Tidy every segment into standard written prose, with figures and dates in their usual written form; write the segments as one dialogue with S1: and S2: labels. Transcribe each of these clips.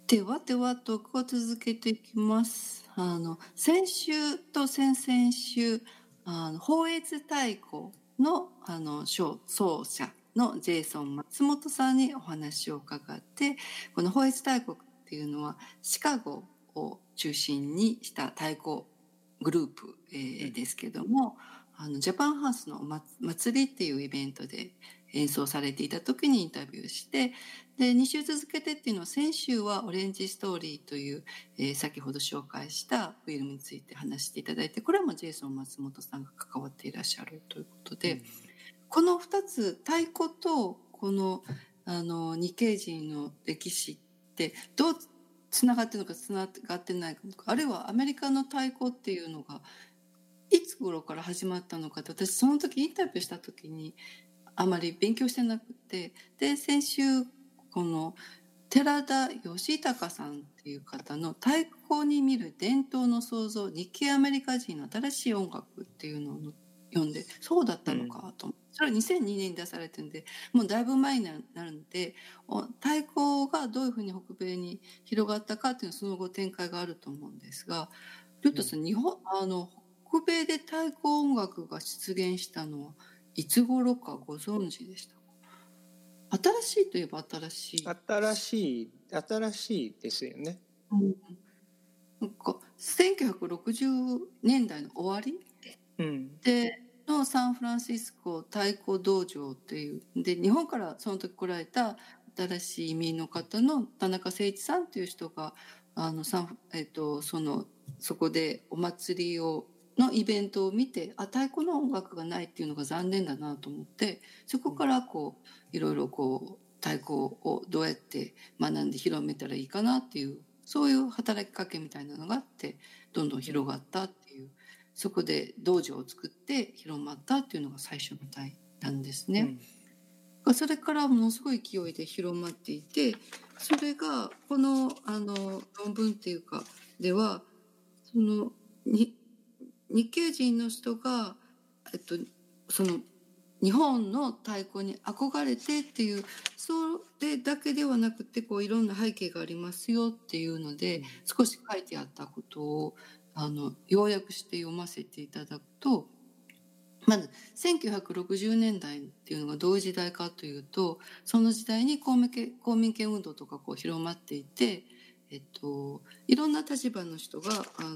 S1: ではではトークを続けていきます。先週と先々週、法越太鼓の、奏者のジェイソン松本さんにお話を伺って、この法越太鼓っていうのはシカゴを中心にした太鼓グループ、ですけども、ジャパンハウスの祭りっていうイベントで演奏されていた時にインタビューして、で2週続けてっていうのは、先週はオレンジストーリーという、先ほど紹介したフィルムについて話していただいて、これはもうジェイソン松本さんが関わっていらっしゃるということで、この2つ、太鼓とこの日系人の歴史ってどうつながってるのかつながってないのか、あるいはアメリカの太鼓っていうのがいつ頃から始まったのかって、私その時インタビューした時にあまり勉強してなくて、で先週この寺田義孝さんっていう方の太鼓に見る伝統の創造、日系アメリカ人の新しい音楽っていうのを読んで、そうだったのかと、それは2002年に出されてるんで、もうだいぶ前になるんで、太鼓がどういうふうに北米に広がったかっていうのはその後展開があると思うんですが、リュットさん、北米で太鼓音楽が出現したのはいつ頃かご存知でしたか？新しいといえば新しい。
S2: 新しいですよね。
S1: なんか1960年代の終わり、でのサンフランシスコ太鼓道場っていうで、日本からその時来られた新しい移民の方の田中誠一さんっていう人がそこでお祭りのイベントを見て、太鼓の音楽がないっていうのが残念だなと思って、そこからいろいろ太鼓をどうやって学んで広めたらいいかなっていう、そういう働きかけみたいなのがあって、どんどん広がったっていう、そこで道場を作って広まったっていうのが最初の代なんですね。それからものすごい勢いで広まっていて、それがこの論文っていうかでは、その日系人の人がその日本の太鼓に憧れてっていう、それだけではなくていろんな背景がありますよっていうので、少し書いてあったことを要約して読ませていただくと、まず1960年代っていうのがどういう時代かというと、その時代に公民権運動とか広まっていて、いろんな立場の人が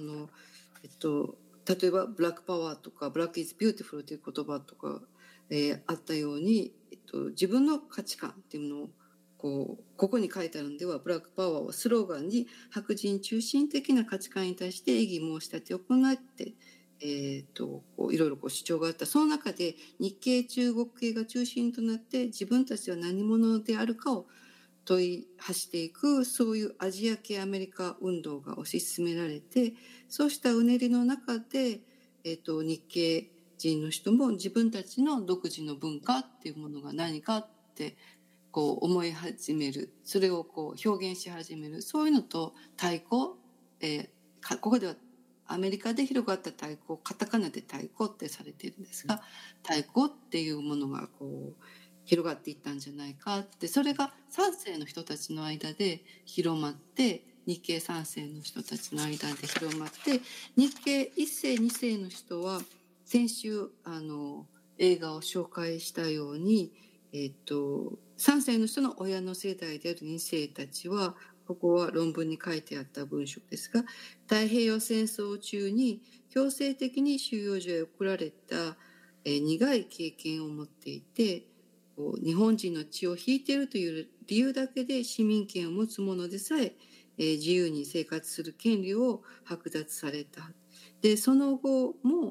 S1: 例えばブラックパワーとかブラックイズビューティフルという言葉とか、あったように、自分の価値観っていうのをここに書いてあるんでは、ブラックパワーはスローガンに白人中心的な価値観に対して異議申し立てを行って、いろいろ主張があった。その中で日系中国系が中心となって自分たちは何者であるかを問い発していく、そういうアジア系アメリカ運動が推し進められて、そうしたうねりの中で、日系人の人も自分たちの独自の文化っていうものが何かって思い始める、それを表現し始める、そういうのと太鼓、ここではアメリカで広がった太鼓、カタカナで太鼓ってされているんですが、太鼓っていうものが広がっていったんじゃないかって、それが3世の人たちの間で広まって、日系3世の人たちの間で広まって、日系1世2世の人は先週映画を紹介したように、3世の人の親の世代である2世たちは、ここは論文に書いてあった文章ですが、太平洋戦争中に強制的に収容所へ送られた、苦い経験を持っていて、日本人の血を引いているという理由だけで市民権を持つ者でさえ、自由に生活する権利を剥奪された。で、その後も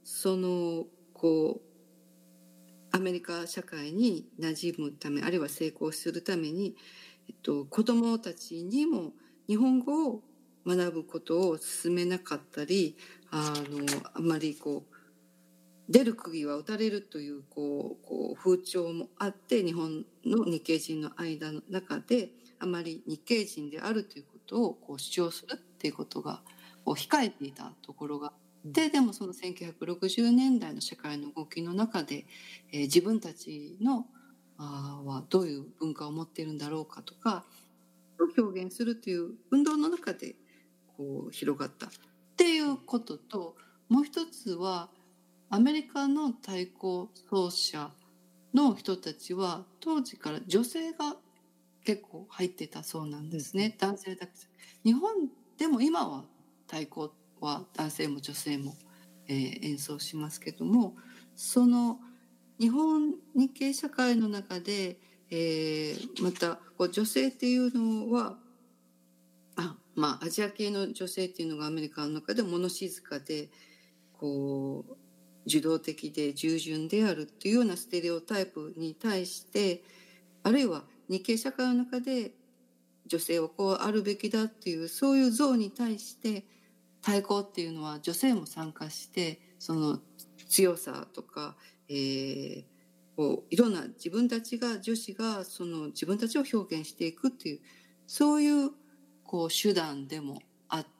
S1: アメリカ社会に馴染むため、あるいは成功するために、子供たちにも日本語を学ぶことを進めなかったり、あまり出る釘は打たれるという風潮もあって、日本の日系人の間の中であまり日系人であるということを主張するっていうことが控えていたところがあって、でもその1960年代の社会の動きの中で、自分たちのはどういう文化を持っているんだろうかとか、 を表現するという運動の中でこう広がったっていうことと、もう一つはアメリカの太鼓奏者の人たちは当時から女性が結構入ってたそうなんですね、男性だけじゃ。日本でも今は太鼓は男性も女性も、演奏しますけども、その日系社会の中で、またこう女性っていうのはアジア系の女性っていうのがアメリカの中で物静かでこう受動的で従順であるっていうようなステレオタイプに対して、あるいは日系社会の中で女性はこうあるべきだっていうそういう像に対して太鼓っていうのは女性も参加してその強さとか、こういろんな自分たちが女子がその自分たちを表現していくっていうそういうこう手段でもあって、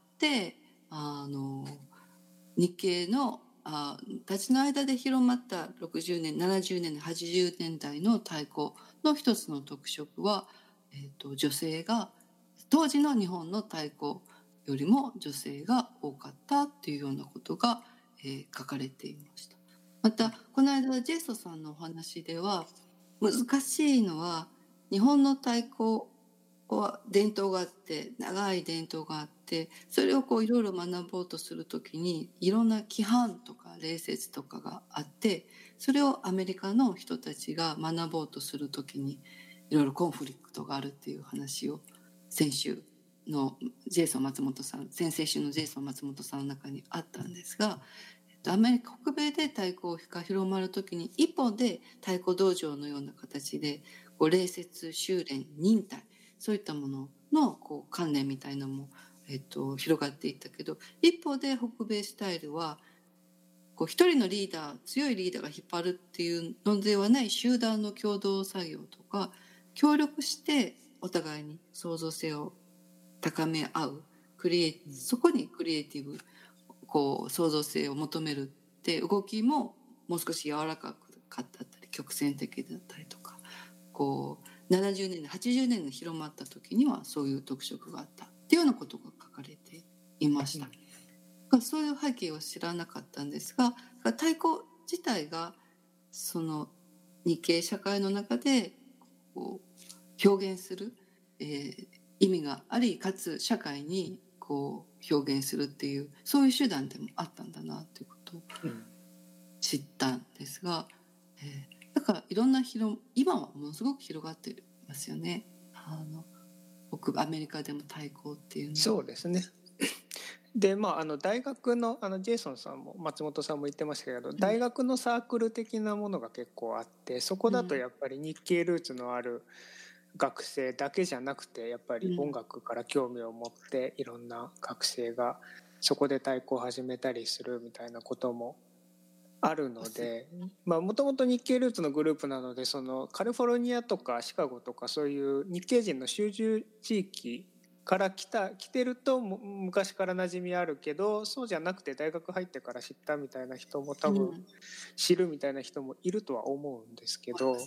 S1: 日系のたちの間で広まった60年70年80年代の太鼓の一つの特色は、女性が当時の日本の太鼓よりも女性が多かったっていうようなことが、書かれていました。またこの間ジェイソさんのお話では難しいのは日本の太鼓は伝統があって長い伝統があってそれをこういろいろ学ぼうとするときにいろんな規範とか礼節とかがあってそれをアメリカの人たちが学ぼうとするときにいろいろコンフリクトがあるっていう話を先週のジェイソン松本さん先々週のジェイソン松本さんの中にあったんですが、アメリカ北米で太鼓が広まるときに一方で太鼓道場のような形でこう礼節修練忍耐そういったもののこう観念みたいなのも、広がっていったけど一方で北米スタイルはこう一人のリーダー強いリーダーが引っ張るっていうのではない集団の共同作業とか協力してお互いに創造性を高め合うそこにクリエイティブこう創造性を求めるって動きももう少し柔らかかったり曲線的だったりとかこう70年代80年代に広まった時にはそういう特色があったっていうようなことが書かれていました。そういう背景を知らなかったんですが太鼓自体がその日系社会の中でこう表現する、意味がありかつ社会にこう表現するっていうそういう手段でもあったんだなということを知ったんですが、だからいろんな今はものすごく広がっていますよね。アメリカでも太鼓っていうのは。
S2: そうですね。で大学のジェイソンさんも松本さんも言ってましたけど、大学のサークル的なものが結構あってそこだとやっぱり日系ルーツのある学生だけじゃなくてやっぱり音楽から興味を持っていろんな学生がそこで太鼓を始めたりするみたいなこともあるので、もともと日系ルーツのグループなのでそのカリフォルニアとかシカゴとかそういう日系人の集中地域から来てると昔から馴染みあるけどそうじゃなくて大学入ってから知ったみたいな人も多分知るみたいな人もいるとは思うんですけど、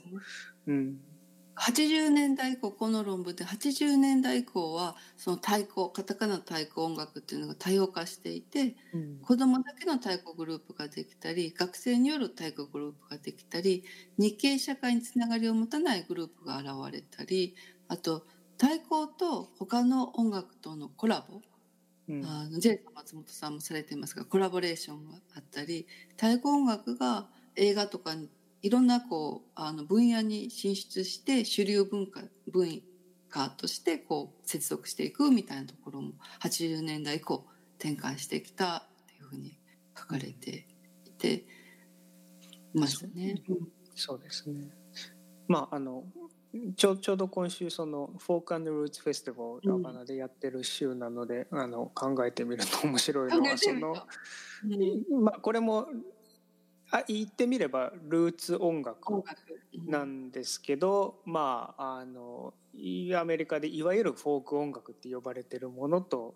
S1: 80年代以降この論文で80年代以降はその太鼓カタカナ太鼓音楽っていうのが多様化していて、子どもだけの太鼓グループができたり学生による太鼓グループができたり日系社会につながりを持たないグループが現れたりあと太鼓と他の音楽とのコラボ、ジェイソン松本さんもされていますがコラボレーションがあったり太鼓音楽が映画とかにいろんなこう分野に進出して主流文化としてこう接続していくみたいなところも80年代以降展開してきたっていうふうに書かれていていましたね。
S2: そうですね。ちょうど今週そのフォーク&ルーツフェスティバルラバナでやってる週なので、考えてみると面白いのはこれも言ってみればルーツ音楽なんですけど、アメリカでいわゆるフォーク音楽って呼ばれてるものと、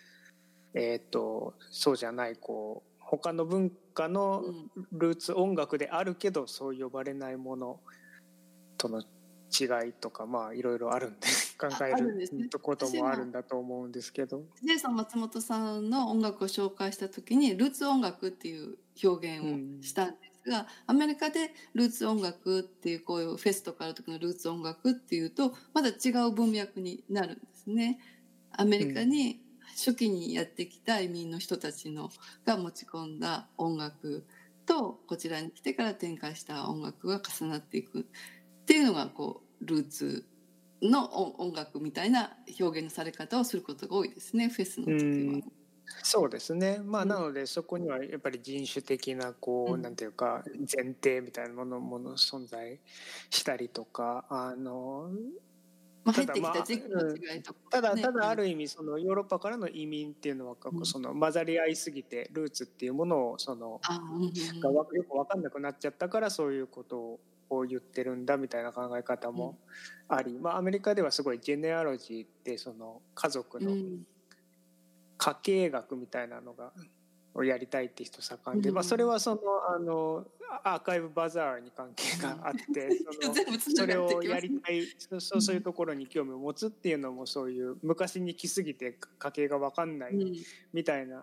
S2: そうじゃないこう他の文化のルーツ音楽であるけどそう呼ばれないものとの違いとかいろいろあるんです考え
S1: あるん
S2: る
S1: ですね。
S2: こともある
S1: 私は
S2: んだと思うんですけど。
S1: ジェイソン松本さんの音楽を紹介した時にルーツ音楽っていう表現をしたんですが、アメリカでルーツ音楽っていうこういうフェスとかある時のルーツ音楽っていうとまだ違う文脈になるんですね。アメリカに初期にやってきた移民の人たちのが持ち込んだ音楽とこちらに来てから展開した音楽が重なっていくっていうのがこうルーツの音楽みたいな表現のされ方をすることが多いですね、フェスの時は。
S2: そうですね。まあ、
S1: うん
S2: なのでそこにはやっぱり人種的なこう、
S1: うん
S2: なんていうか前提みたいなもの存在したりとか、
S1: まあ、入ってきた
S2: ただまあ、
S1: 時期の違いとかね、
S2: ただ
S1: ある。
S2: ある意味そのヨーロッパからの移民っていうのは
S1: うん、
S2: その混ざり合いすぎてルーツっていうものを
S1: うんうん
S2: よく分かんなくなっちゃったからそういうことを言ってるんだみたいな考え方もあり、まあ、アメリカではすごいジェネアロジーってその家族の
S1: うん
S2: 家系学みたいなのをやりたいって人盛んで、まあ、それ
S1: うん
S2: はアーカイブバザーに関係があって
S1: 全部つな
S2: それを
S1: がってきますね。
S2: やりたいそういうところに興味を持つっていうのもそういう昔に来すぎて家系が分かんないみたいな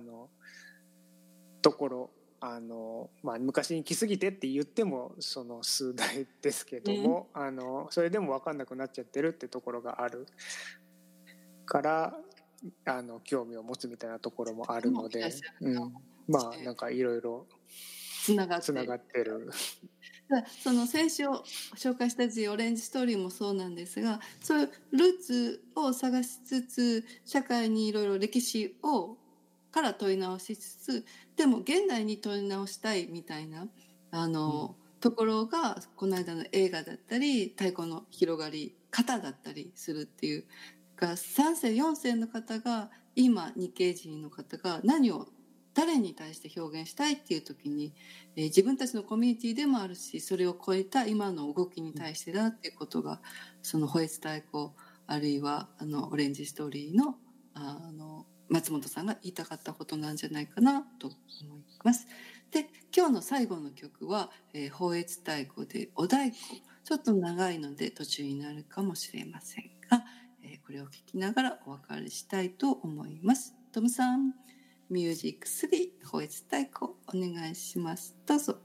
S2: ところまあ、昔に来すぎてって言ってもその数代ですけども、それでも分かんなくなっちゃってるってところがあるから興味を持つみたいなところもあるので、まあなんかいろいろ
S1: つなが
S2: つながってる。
S1: その先週紹介したオレンジストーリーもそうなんですが、そういうルーツを探しつつ社会にいろいろ歴史から問い直しつつでも現代に問い直したいみたいなところがこの間の映画だったり太鼓の広がり方だったりするっていうが3世4世の方が今日系人の方が何を誰に対して表現したいっていう時に、自分たちのコミュニティでもあるしそれを超えた今の動きに対してだっていうことがそのホエツ太鼓あるいはオレンジストーリーの松本さんが言いたかったことなんじゃないかなと思います。で今日の最後の曲は法越太鼓でお太鼓ちょっと長いので途中になるかもしれませんが、これを聞きながらお別れしたいと思います。トムさんミュージック3法越太鼓お願いします。どうぞ。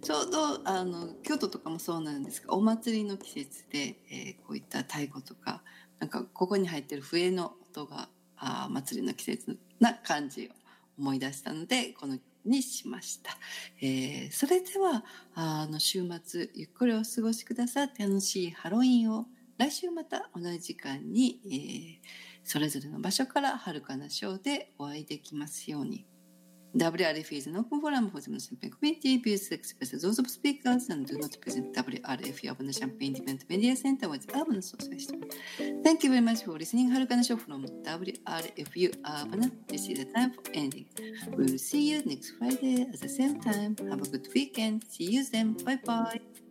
S1: ちょうど京都とかもそうなんですが、お祭りの季節で、こういった太鼓とか、なんかここに入ってる笛の音が祭りの季節な感じを思い出したので、このにしました。それでは週末ゆっくりお過ごしくださって、楽しいハロウィンを。来週また同じ時間に、それぞれの場所から遥かなショーでお会いできますように。WRF is an open forum for the Champagne community. Views expressed those of speakers and do not present WRF Urban Champagne Event Media Center with Urban Association. Thank you very much for listening. Harukana Show from WRFU Urban. This is the time for ending. We will see you next Friday at the same time. Have a good weekend. See you then. Bye bye.